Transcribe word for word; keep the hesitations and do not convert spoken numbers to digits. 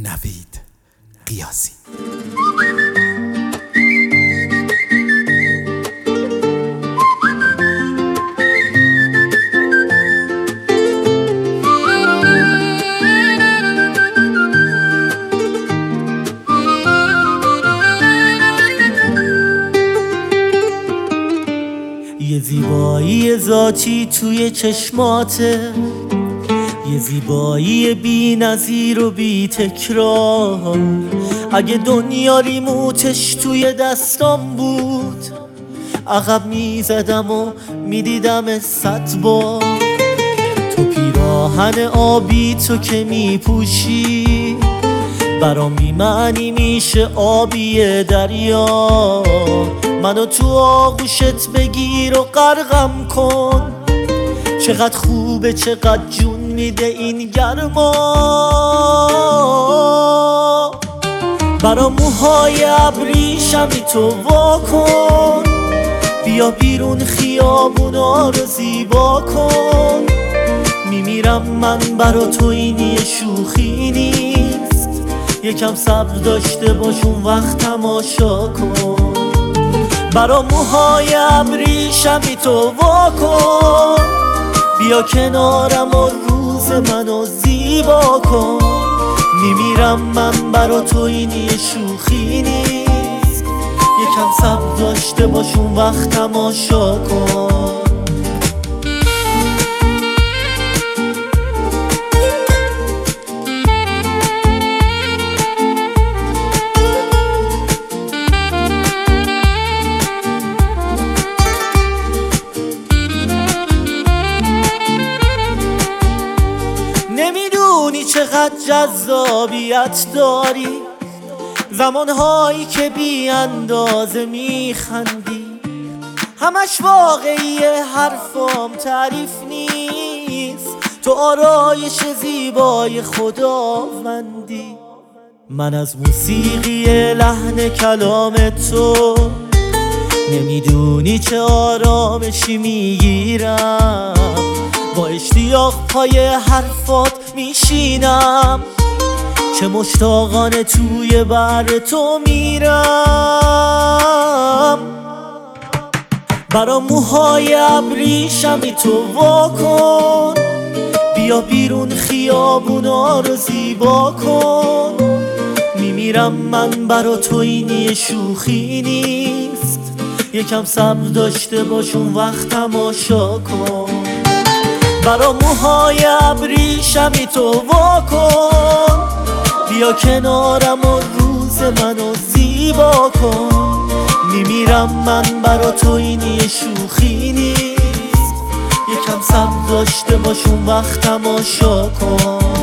نوید قیاسی. یه زیبایی ذاتی توی چشماته، یه زیبایی بی نظیر و بی تکرار. اگه دنیا ریموتش توی دستام بود، عقب میزدم و میدیدم صد بار. تو پیراهن آبی تو که میپوشی، برام بی معنی میشه آبی دریا. منو تو آغوشت بگیر و غرقم کن، چقدر خوبه چقدر جون میده این گرما. برا موهای ابریشمی تو وا کن، بیا بیرون خیابونا رو زیبا کن. میمیرم من برا تو، این یه شوخی نیست. یکم صبر داشته باش اون وقت تماشا کن. برا موهای ابریشمی تو وا کن، بیا کنارم و روز منو زیبا کن. میمیرم من برا تو، این یه شوخی نیست. یکم صبر داشته باش اون وقت تماشا کن. نمیدونی چقدر جذابیت داری، زمانهایی که بی اندازه میخندی. همش واقعیه حرفام تعریف نیست، تو آرایش زیبای خداوندی. من از موسیقی لحن کلام تو نمیدونی چه آرامشی میگیرم. با اشتیاق پای حرفات میشینم، چه مشتاقانه توی بر تو میرم. برا موهای ابریشمی تو وا کن، بیا بیرون خیابونا رو زیبا کن. میمیرم من برا تو، این یه شوخی نیست. یکم صبر داشته باش اون وقت تماشا کن. برا موهای ابریشمی تو وا کن، بیا کنارم و روز منو زیبا کن. میمیرم من برا تو، این یه شوخی نیست. یکم صبر داشته باش اون وقت تماشا کن.